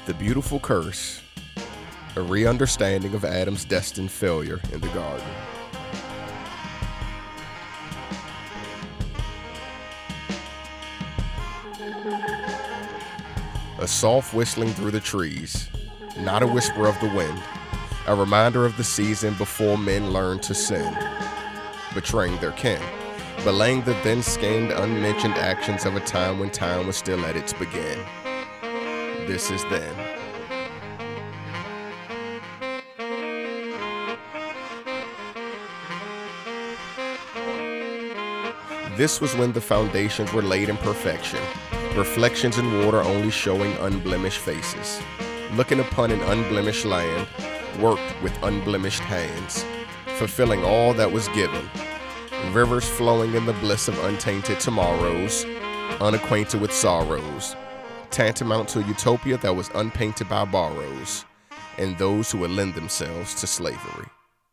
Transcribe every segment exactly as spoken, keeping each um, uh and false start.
The Beautiful Curse, a re-understanding of Adam's destined failure in the garden. A soft whistling through the trees, not a whisper of the wind, a reminder of the season before men learned to sin, betraying their kin, belaying the thin-skinned, unmentioned actions of a time when time was still at its begin. This is then. This was when the foundations were laid in perfection, reflections in water only showing unblemished faces, looking upon an unblemished land, worked with unblemished hands, fulfilling all that was given, rivers flowing in the bliss of untainted tomorrows, unacquainted with sorrows, tantamount to a utopia that was unpainted by borrows, and those who would lend themselves to slavery.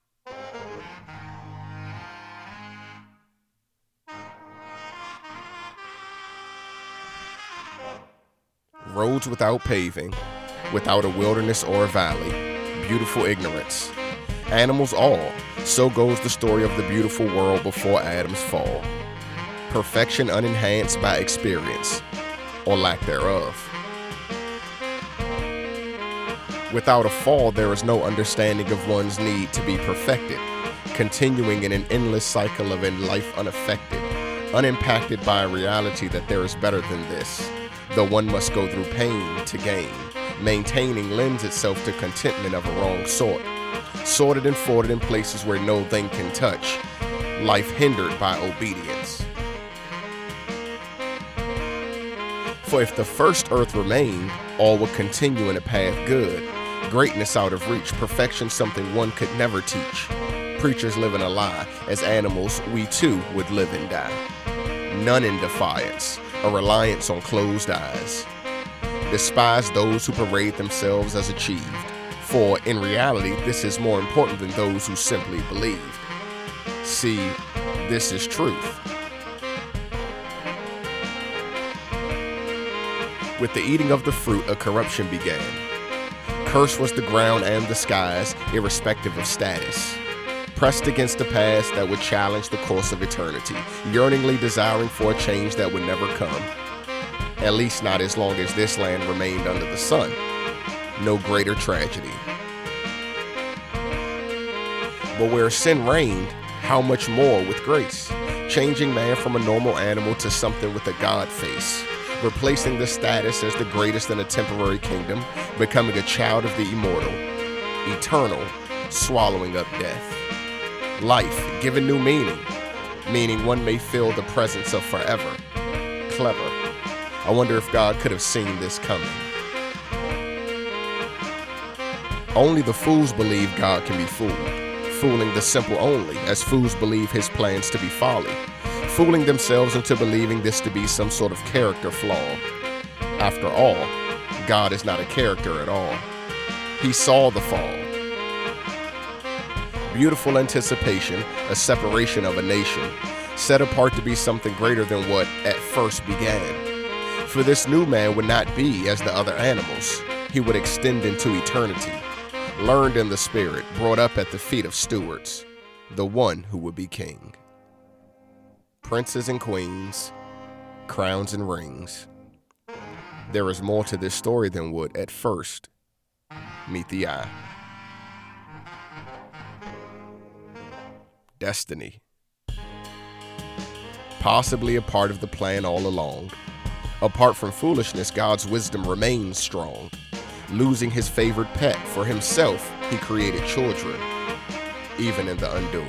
Roads without paving, without a wilderness or a valley, beautiful ignorance. Animals all, so goes the story of the beautiful world before Adam's fall. Perfection unenhanced by experience, or lack thereof. Without a fall, there is no understanding of one's need to be perfected, continuing in an endless cycle of a life unaffected, unimpacted by a reality that there is better than this, though one must go through pain to gain. Maintaining lends itself to contentment of a wrong sort, sorted and forwarded in places where no thing can touch, life hindered by obedience. For if the first earth remained, all would continue in a path good, greatness out of reach, perfection something one could never teach. Preachers live in a lie, as animals we too would live and die. None in defiance, a reliance on closed eyes. Despise those who parade themselves as achieved, for in reality this is more important than those who simply believed. See, this is truth. With the eating of the fruit, a corruption began. Cursed was the ground and the skies, irrespective of status. Pressed against the past that would challenge the course of eternity, yearningly desiring for a change that would never come. At least not as long as this land remained under the sun. No greater tragedy. But where sin reigned, how much more with grace, changing man from a normal animal to something with a God face, replacing the status as the greatest in a temporary kingdom, becoming a child of the immortal, eternal, swallowing up death. Life given new meaning, meaning one may feel the presence of forever. Clever. I wonder if God could have seen this coming. Only the fools believe God can be fooled, fooling the simple only, as fools believe his plans to be folly, fooling themselves into believing this to be some sort of character flaw. After all, God is not a character at all. He saw the fall. Beautiful anticipation, a separation of a nation, set apart to be something greater than what at first began. For this new man would not be as the other animals. He would extend into eternity, learned in the spirit, brought up at the feet of stewards, the one who would be king. Princes and queens, crowns and rings. There is more to this story than would at first meet the eye. Destiny. Possibly a part of the plan all along. Apart from foolishness, God's wisdom remains strong. Losing his favored pet, for himself he created children, even in the undoing.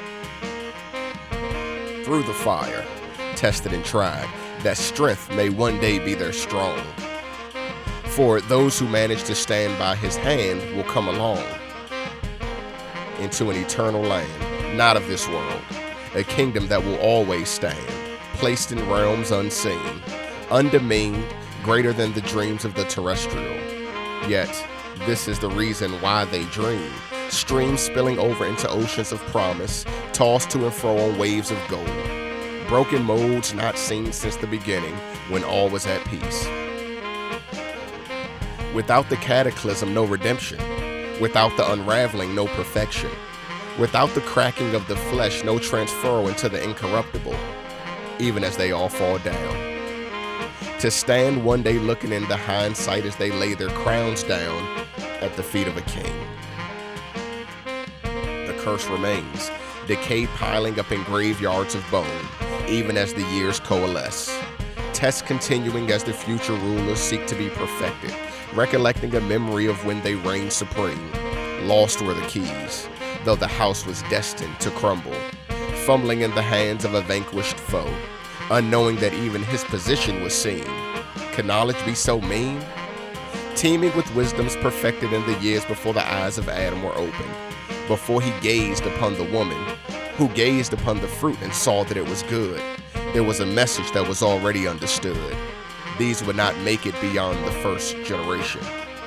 Through the fire, tested and tried, that strength may one day be their strong. For those who manage to stand by his hand will come along into an eternal land, not of this world, a kingdom that will always stand, placed in realms unseen, undemeaned, greater than the dreams of the terrestrial. Yet, this is the reason why they dream, streams spilling over into oceans of promise, tossed to and fro on waves of gold, broken molds not seen since the beginning, when all was at peace. Without the cataclysm, no redemption. Without the unraveling, no perfection. Without the cracking of the flesh, no transfer into the incorruptible, even as they all fall down. To stand one day looking into hindsight as they lay their crowns down at the feet of a king. The curse remains, decay piling up in graveyards of bone, even as the years coalesce. Tests continuing as the future rulers seek to be perfected, recollecting a memory of when they reigned supreme. Lost were the keys, though the house was destined to crumble, fumbling in the hands of a vanquished foe, unknowing that even his position was seen. Could knowledge be so mean? Teeming with wisdoms perfected in the years before the eyes of Adam were opened, before he gazed upon the woman, who gazed upon the fruit and saw that it was good. There was a message that was already understood. These would not make it beyond the first generation.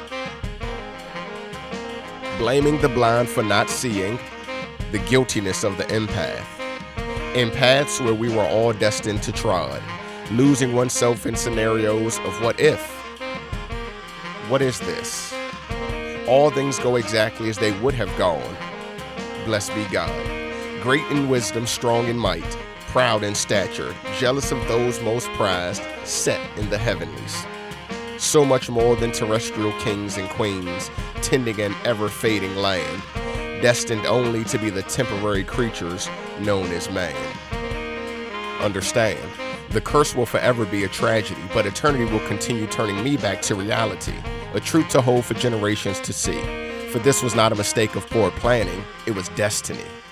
Blaming the blind for not seeing the guiltiness of the empath. In paths where we were all destined to trod, losing oneself in scenarios of what if. What is this? All things go exactly as they would have gone. Blessed be God, great in wisdom, strong in might, proud in stature, jealous of those most prized, set in the heavenlies. So much more than terrestrial kings and queens, tending an ever-fading land, destined only to be the temporary creatures known as man. Understand, the curse will forever be a tragedy, but eternity will continue turning me back to reality, a truth to hold for generations to see. For this was not a mistake of poor planning, it was destiny.